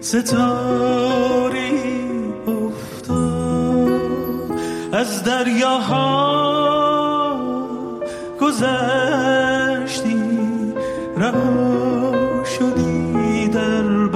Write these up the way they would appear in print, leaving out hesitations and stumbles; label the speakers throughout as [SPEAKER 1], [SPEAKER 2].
[SPEAKER 1] ستاری افتاد از دریاها گذشتی رها شدی در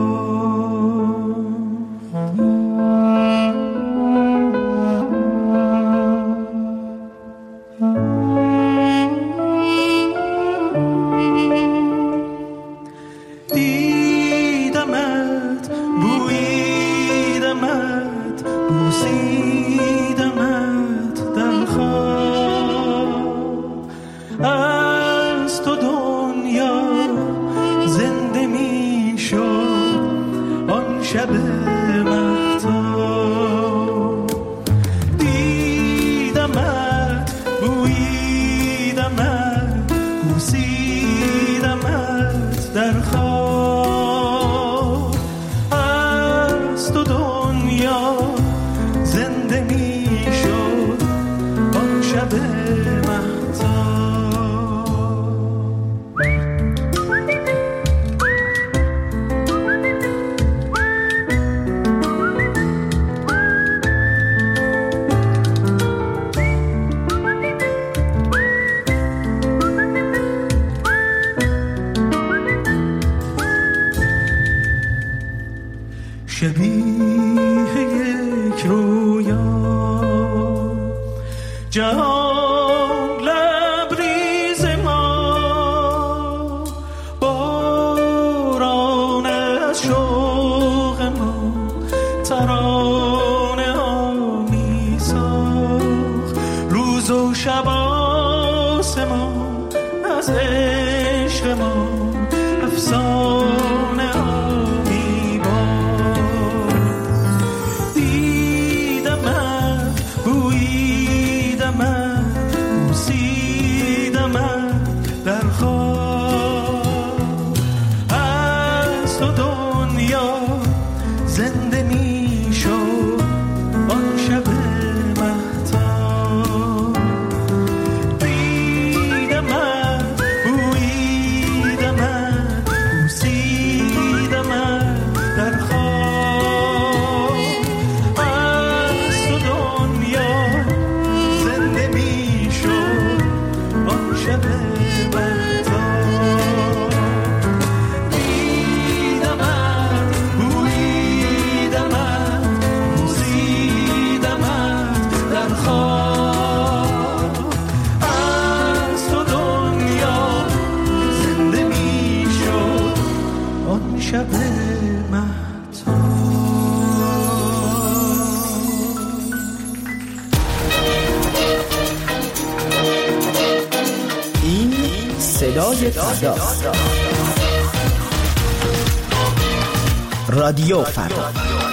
[SPEAKER 2] رادیو فردا.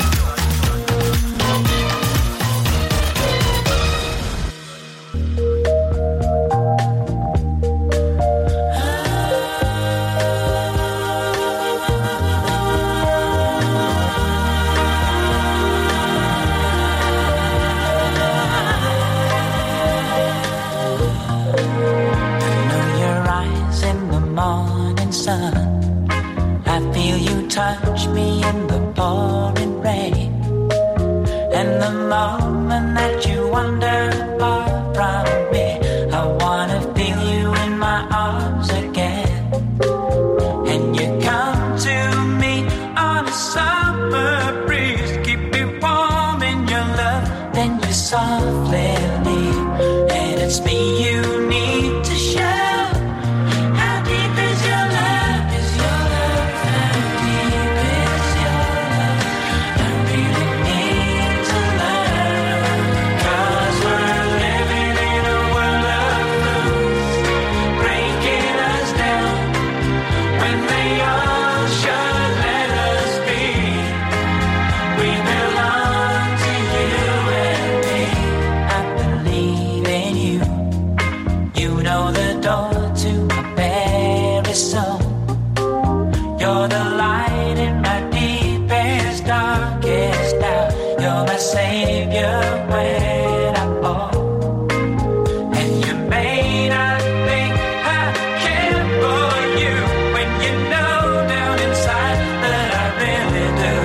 [SPEAKER 3] Touch me in the pouring rain, and the moment that you wander far from me, I wanna feel you in my arms again. And you come to me on a summer breeze, keep me warm in your love, then you softly leave, and it's me you need to show. How deep is your love? Is your love how deep is your love? I really need to learn, 'cause we're living in a world of fools, breaking us down when they all should let us be. We belong to you and me. I believe in you. You know the door to my very soul. You're the light in my deepest, darkest doubt. You're my savior when I fall. And you may not think I care for you when you know down inside that I really do.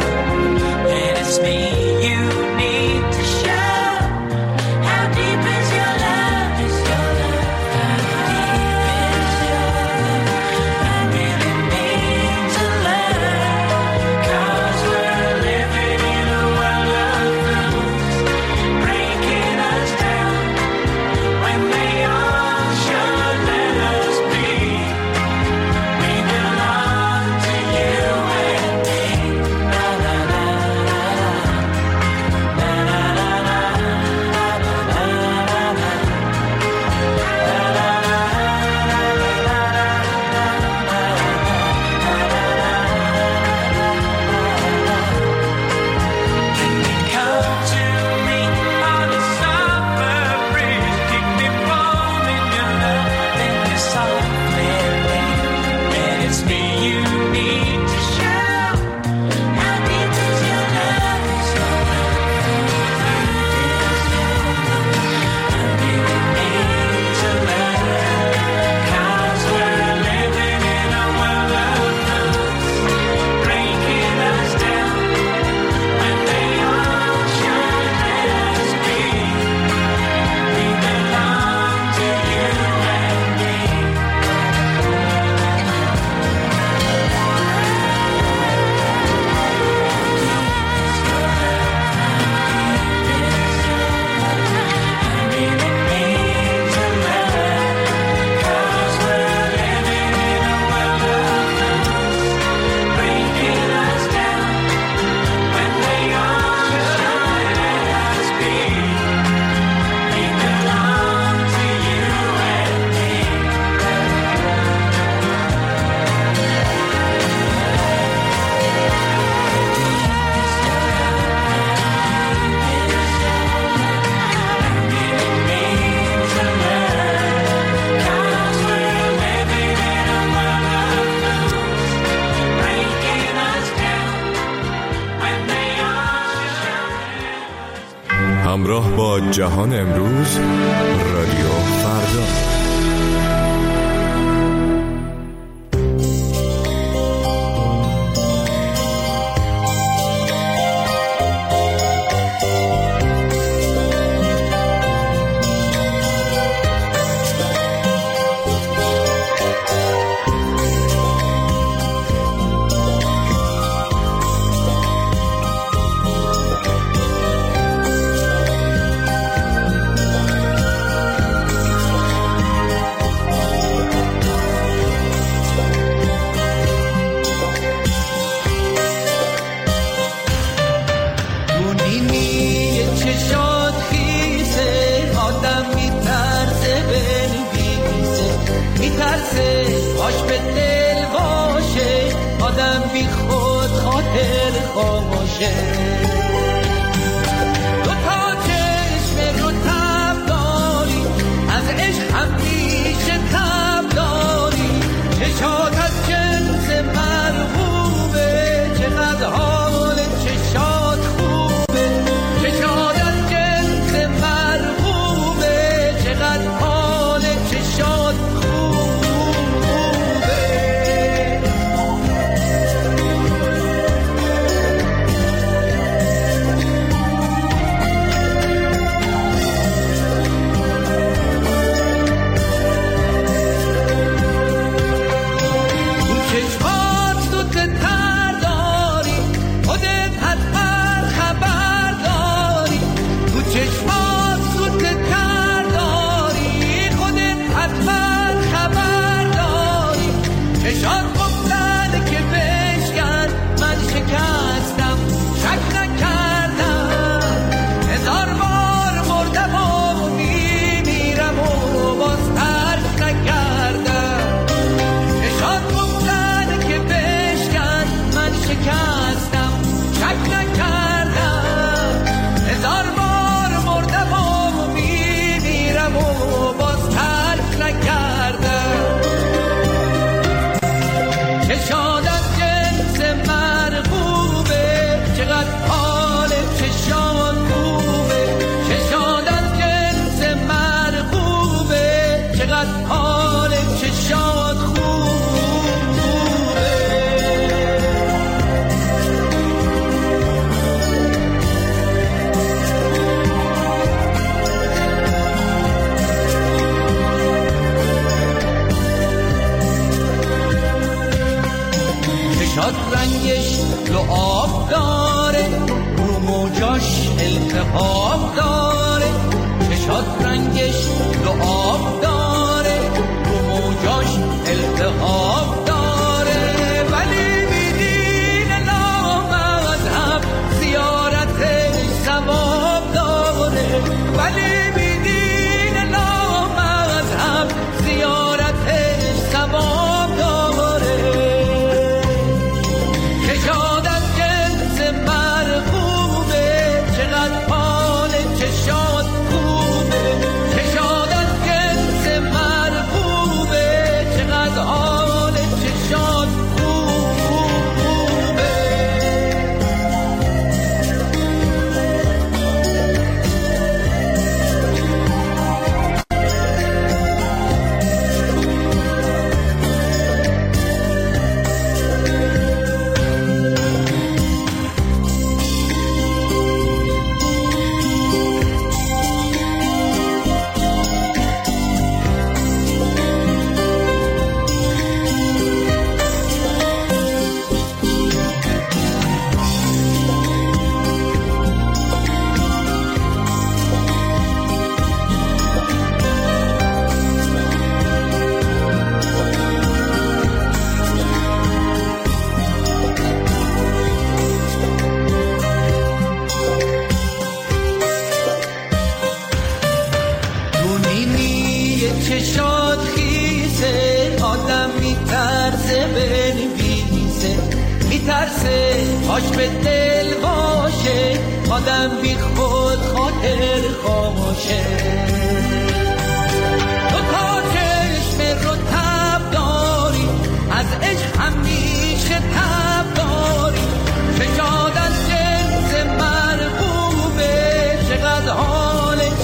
[SPEAKER 4] با جهان امروز رادیو فردا.
[SPEAKER 5] رنگش رو آب داره، رو موجاش التهاب داره. چشات رنگش رو آب داره، رو موجاش التهاب داره. ولی بیدین لامذهب زیارتش ثواب داره. ولی بیدین لامذهب زیارتش ثواب داره. چشات خیسه آدم میترسه بنویسه، میترسه پاش به دل باشه، آدم بی خود خاطر خاموشه. تو تا چشم رو تب داری، از عشق همیشه تب داری. چشات از جنس مرغوبه، چقدر حال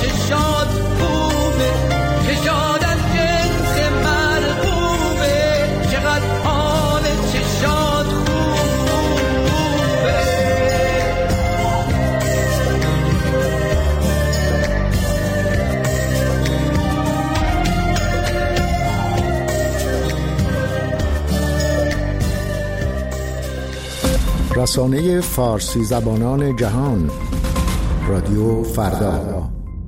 [SPEAKER 2] رسانه فارسی زبانان جهان، رادیو فردا.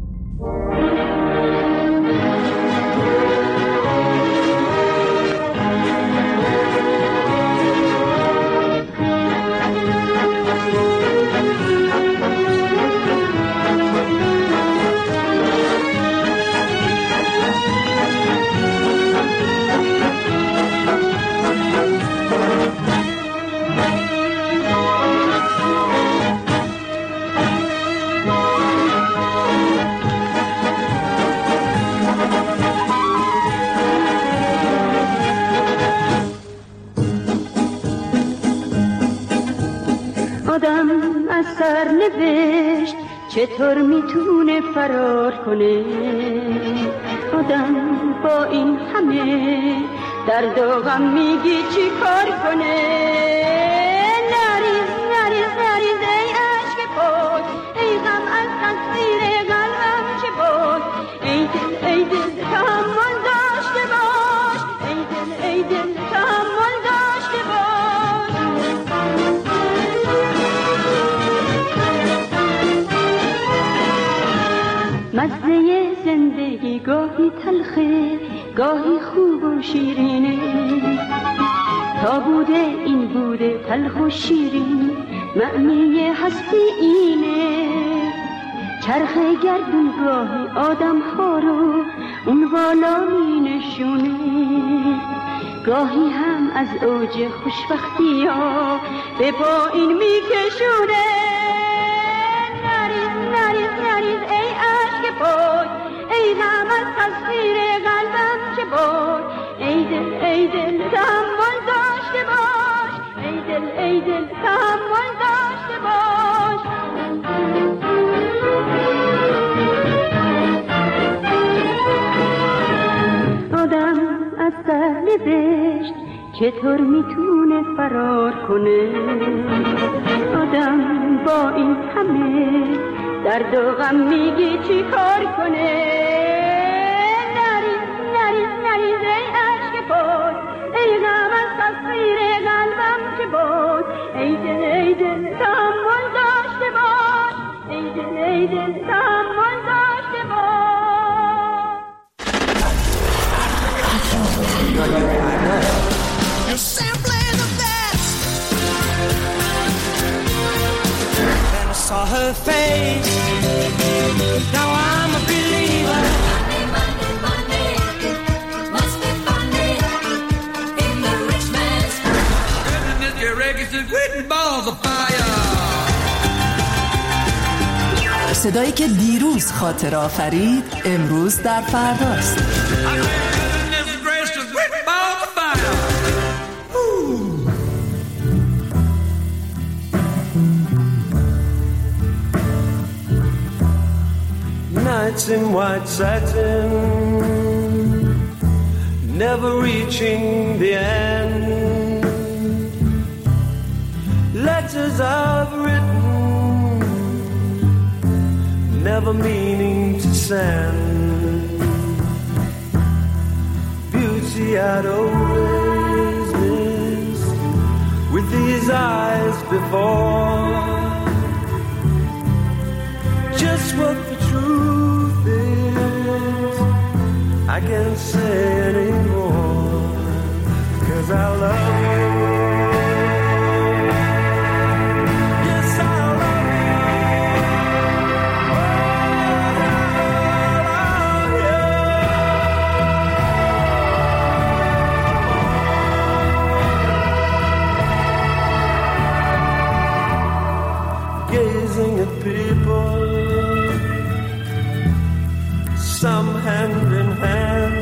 [SPEAKER 6] آدم از سرنوشت چطور میتونه فرار کنه؟ آدم با این همه درد و غم میگی چی کار کنه؟ نریز نریز نریز ای عشق پاک، ای غم از تصویر قلبم چه بود؟ ای دل تحمل داشته باش، ای دل تحمل داشته باش. مزه زندگی گاهی تلخه گاهی خوب و شیرینه، تا بوده این بوده تلخ و شیرین، معنی هستی اینه. چرخ گردون گاهی آدم ها رو اون والا می نشونه، گاهی هم از اوج خوشبختی ها به پایین می کشونه. نریز نریز ای عشق پاک، ای غم از تصویر قلبم چه بود؟ ای دل تحمل داشته باش، ای دل تحمل داشته باش. آدم از سرنوشت چطور میتونه فرار کنه؟ آدم با این همه درد و غم میگی چی کار کنه؟ نریز ای عشق پاک، ای غم از تصویر قلبم چه بود؟ ای دل تحمل داشته باش، ای دل تحمل داشته باش.
[SPEAKER 5] You're simply the best. Then I saw her face. Now I'm a believer. Money, must be funny in the rich man's world. Goodness, your records are written balls of fire.
[SPEAKER 7] صدایی که دیروز خاطر آفرید امروز در فرداست.
[SPEAKER 1] Nights in white satin, never reaching the end. Letters I've written, never meaning to send. Beauty I'd always missed with these eyes before. Just what the truth is, I can't say anymore, 'cause I love you. Yes, I love you. Oh, I love you. Gazing at people, some hand in hand,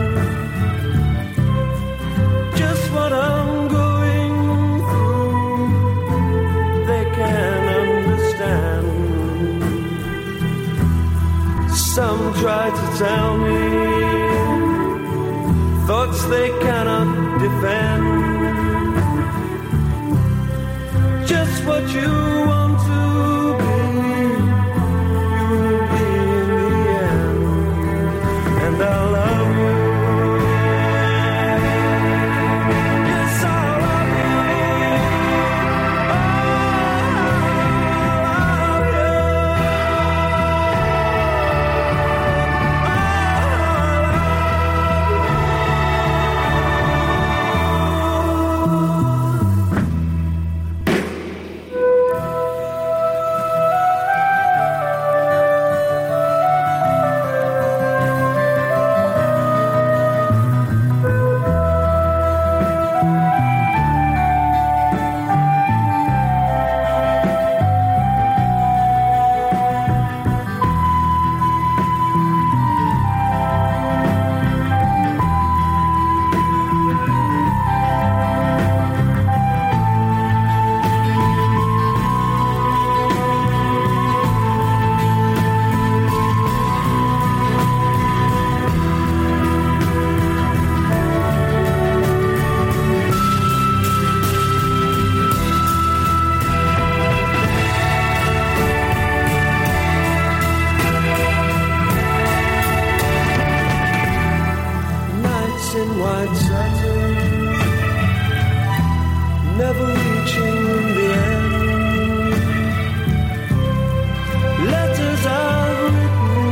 [SPEAKER 1] just what I'm going through, they can understand. Some try to tell me thoughts they cannot defend, just what you want to be, you will be in the end. And I love you. Yes, I love you. Oh, white satin, never reaching the end. Letters I've written,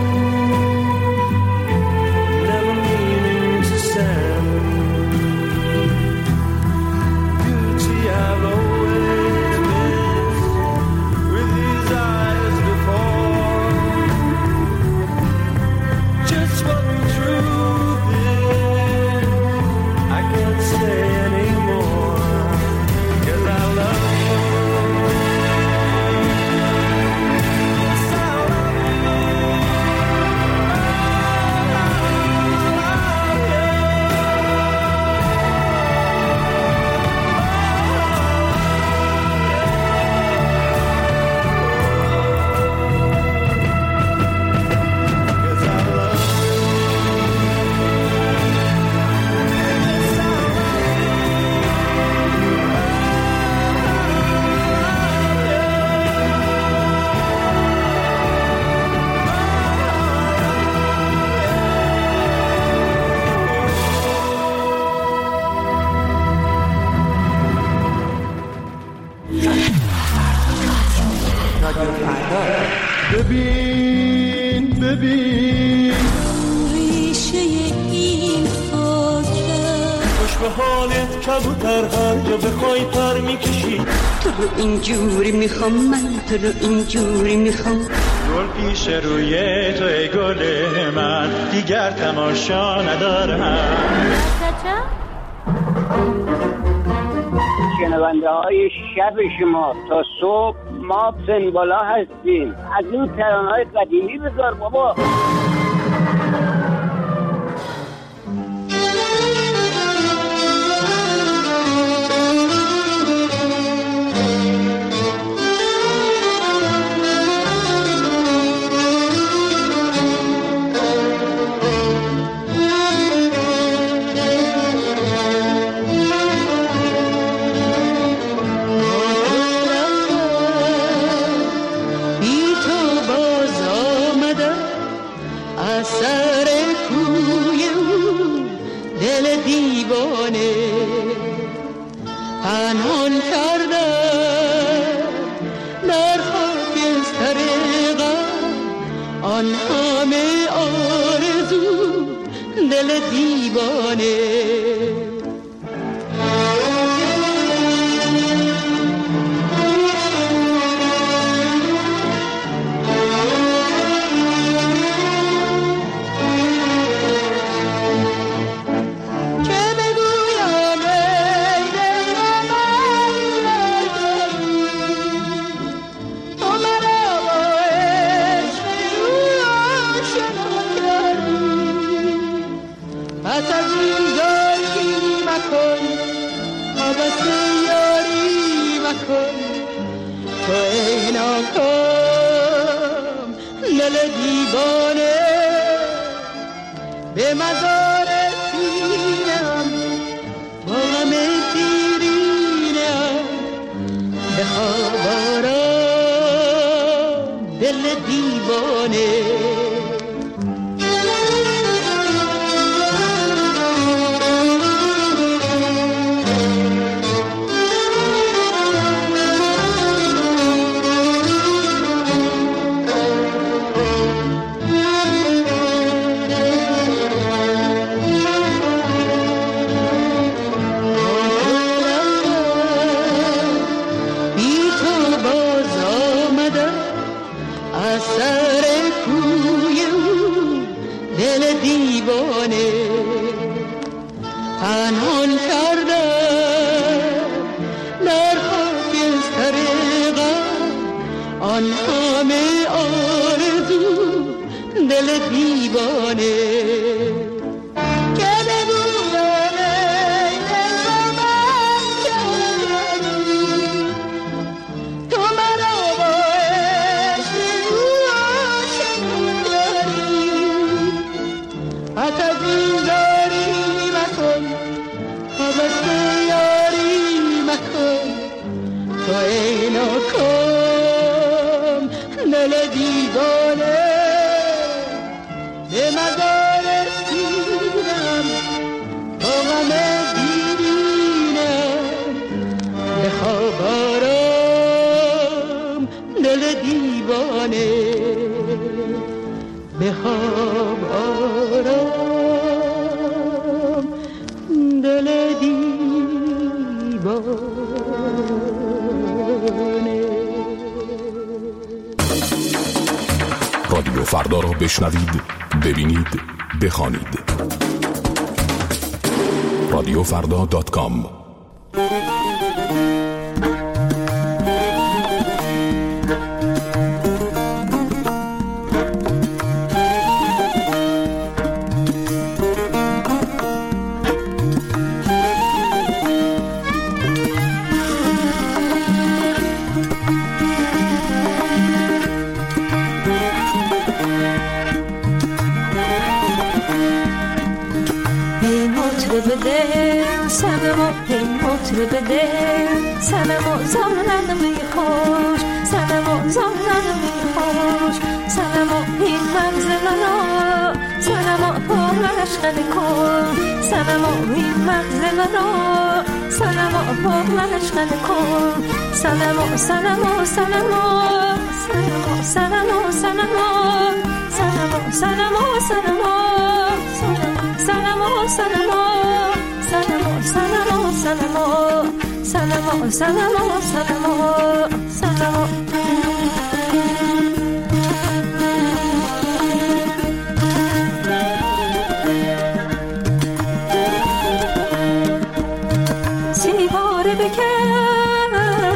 [SPEAKER 1] never meaning to send. Beauty I've always missed with these eyes before. Just what the truth is, I can't say anymore, 'cause I love you. Yes, I love you. ببین ببین
[SPEAKER 5] ریشه این خاکه
[SPEAKER 1] خوش به حالت کبوتر، هر جا بخوای پر میکشی.
[SPEAKER 6] تو رو اینجوری میخوام، من تو رو اینجوری میخوام.
[SPEAKER 8] گل پیش روی تو ای گل من، دیگر تماشا ندارم.
[SPEAKER 9] شنونده های شب شما تا صبح ما سنبالا هستیم. از این ترانه‌های قدیمی بذار بابا.
[SPEAKER 10] فردا را بشنوید، ببینید، بخوانید. رادیوفردا.com.
[SPEAKER 11] بده سلام زامنم میخوش سلام زامنم میخوش سلام این مغز منو سلام پرش خیلی کن سلام این مغز منو سلام پرش خیلی کن سلام سلام سلام سلام سلام سلام سلام سلام سلام سلام سلام سلام سلام سلام سلام سلام سلام سیباره بکن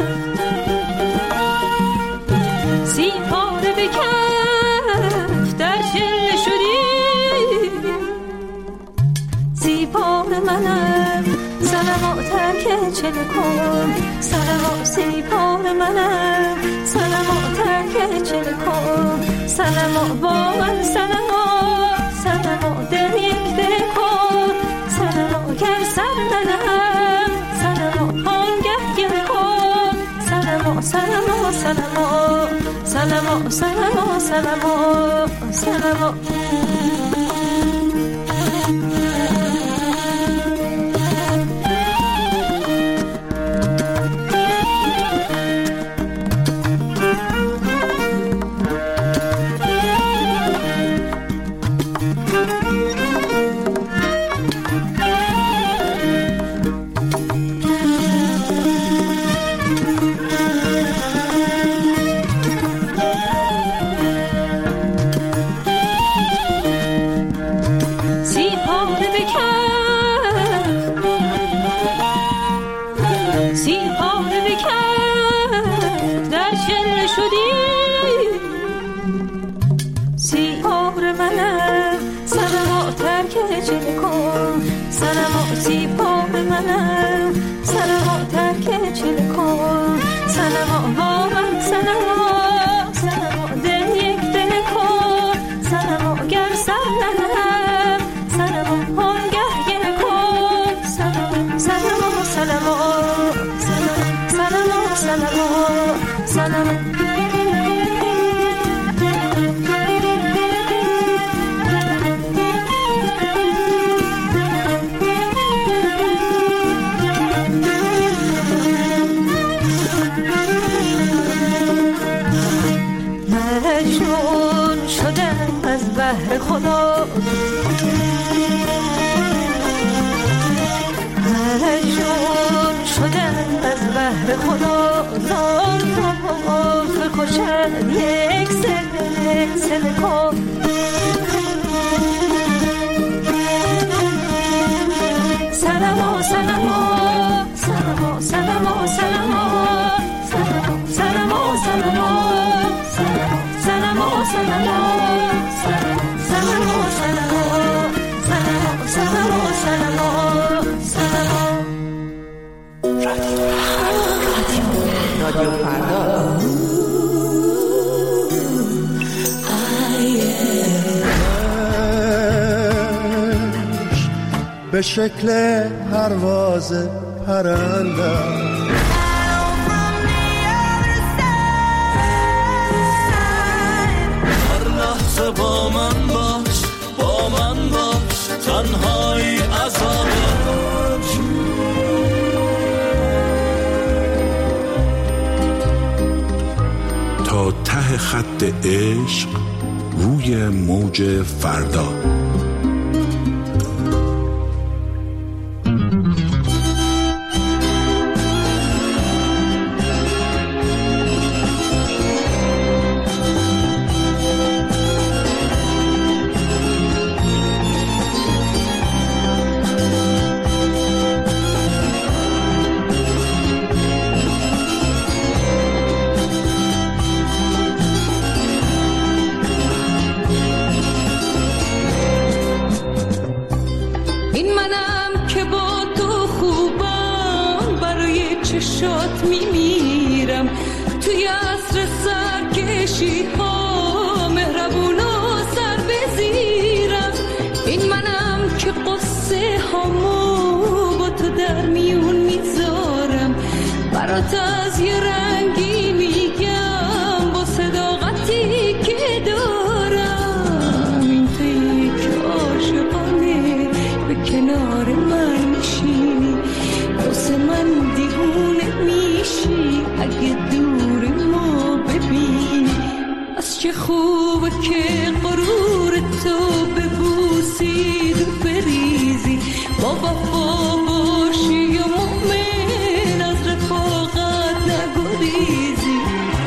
[SPEAKER 11] سیباره بکن در چله شدی سیباره منم سلام ترک چله کن سلام سیباره منم سلام ترک چله کن سلام با من سلام سلام دل یک دل کن سلام گر سر ندهم سلام آنگه گل کن سلام سلام سلام سلام سلام سلام سلام خدا مجنون شدم از بحر خدا زان خوشم یک سل کن سلام سلام سلام سلام سلام سلام سلام سلام سلام
[SPEAKER 7] رادیو فردا
[SPEAKER 1] به شکل پرواز پرنده با من باش با من باش تنهایی عذابه
[SPEAKER 10] تا ته خط عشق روی موج فردا.
[SPEAKER 12] چشات میمیرم توی عصر سرکشی ها مهربون و سر بزیرم. این منم که قصه هامو با تو در میون میذارم برات از یه رنگی میگم با صداقتی که دارم. این تویی که عاشقانه به کنار من میشینی واسه من دیوونه میشی اگه دور ما ببینی. از چه خوبه که غرور تو ببوسی و بریزی با وفا باشی و مؤمن از رفاقت نگریزی.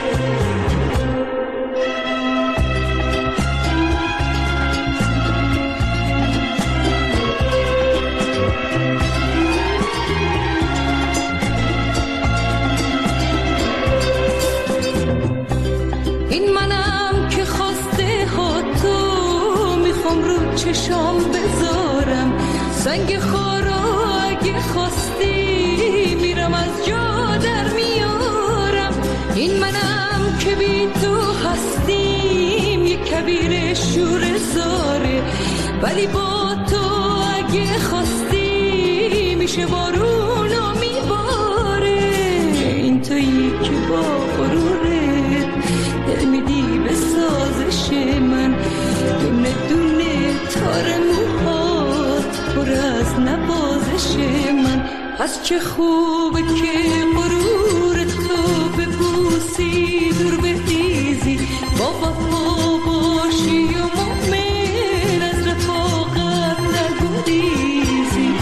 [SPEAKER 12] این منم که خواسته ها تو میخوام رو چشام بذارم سنگ خارا اگه خواستی میرم از جا در میارم. این منم که بی تو هستیم یک کبیر شور زاره ولی با تو اگه خواستی میشه بارونا میباره. این تویی که با غرورت دل میدی به سازش من دونه دونه تار موهات پر از نوازش من. از چه خوبه که غرور تو ببوسی دور بریزی با وفا باشی و مؤمن از رفاقت نگریزی.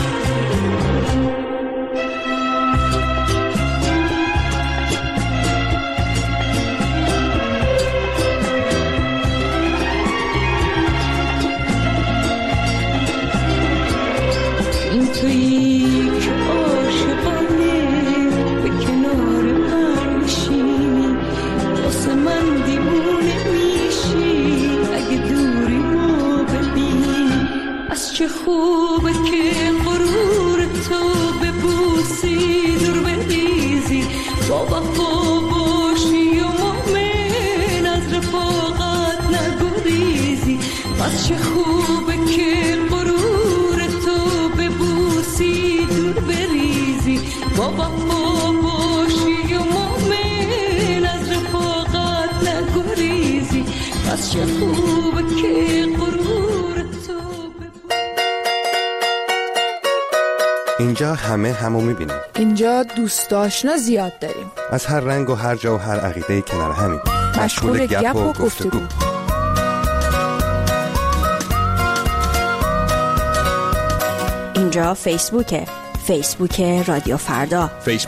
[SPEAKER 12] این تویی که عاشقانه به کنار من میشینی واسه من دیوونه میشی اگه دوری ما ببینی. از چه خوبه که غرور تو ببوسی دور بریزی با وفا باشی و مؤمن از رفاقت نگریزی. از چه خوبه که غرور تو ببوسی دور بریزی با وفا باشی و مؤمن از رفاقت نگریزی. از چه خوبه که غرور تو
[SPEAKER 13] اینجا همه همو میبینیم.
[SPEAKER 14] اینجا دوست آشنا زیاد داریم.
[SPEAKER 13] از هر رنگ و هر جا و هر عقیده کنار همین.
[SPEAKER 14] مشغول گپ و گفتگو.
[SPEAKER 15] اینجا فیسبوکه. فیسبوک رادیو فردا.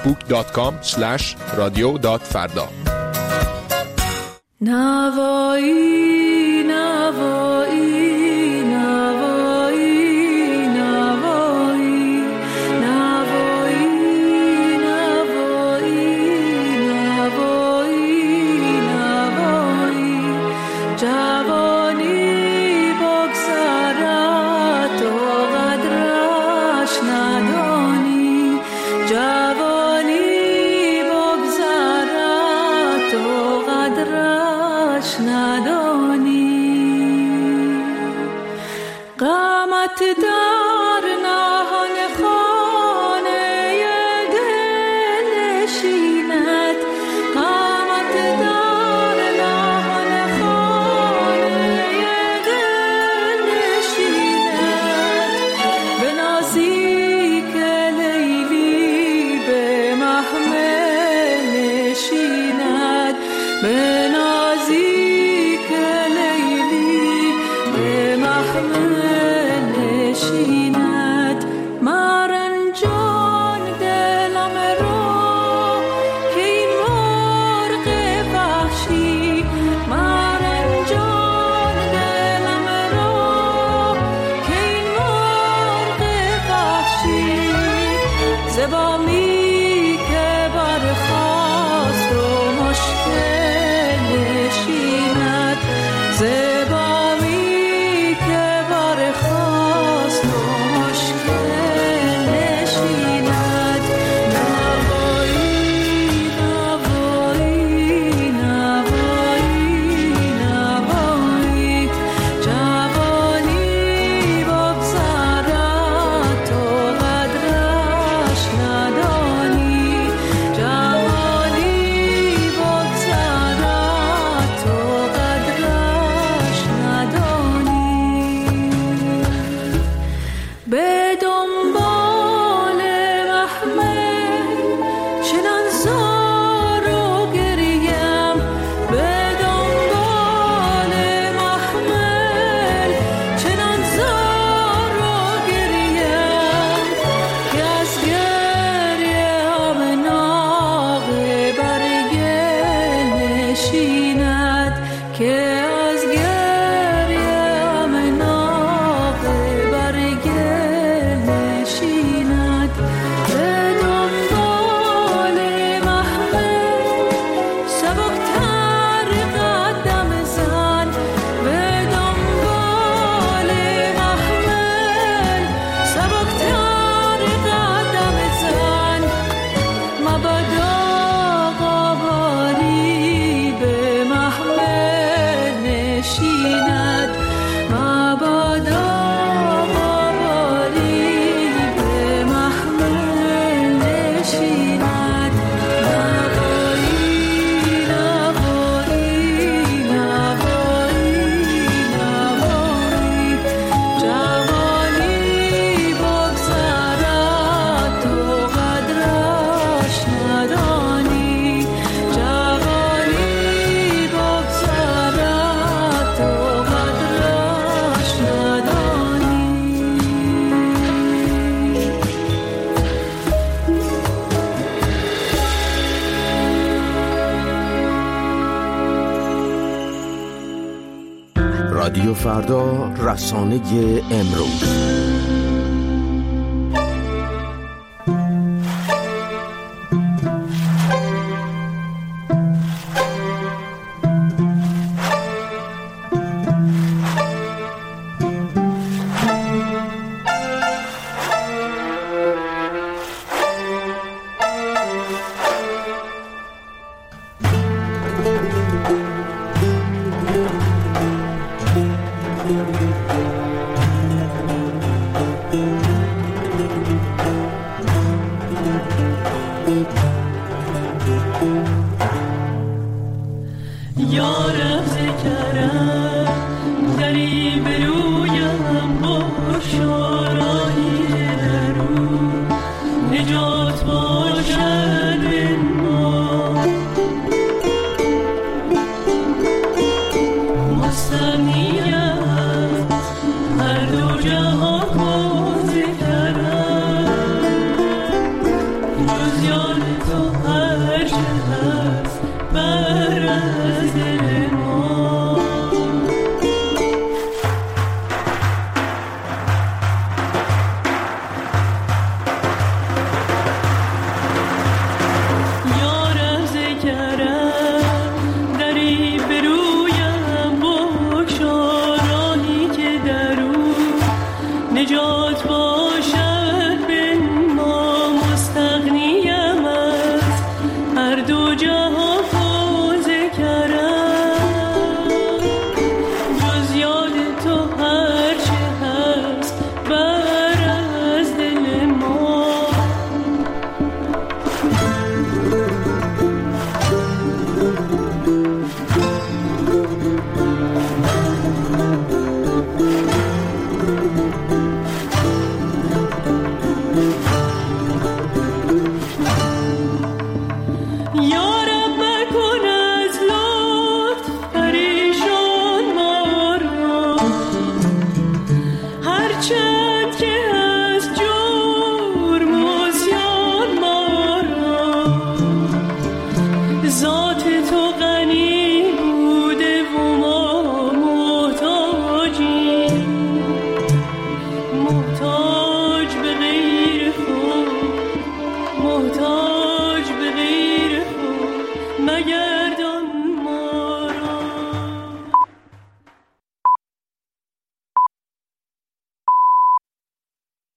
[SPEAKER 10] facebook.com/radio.farda.
[SPEAKER 12] نوایی نوایی نوایی نوایی نوایی نوایی نوایی نوایی جوانی بگذرد و قدرش ندانی. جوانی بگذرد و قدرش ندانی. قامت در نهان خانه دل نشیند. قامت در نهان خانه دل نشیند. به نزدیک لیلی به محمل نشیند. به نزدیک لیلی به محمل نشیند.
[SPEAKER 2] فردا، رسانه امروز.
[SPEAKER 12] نجات باشد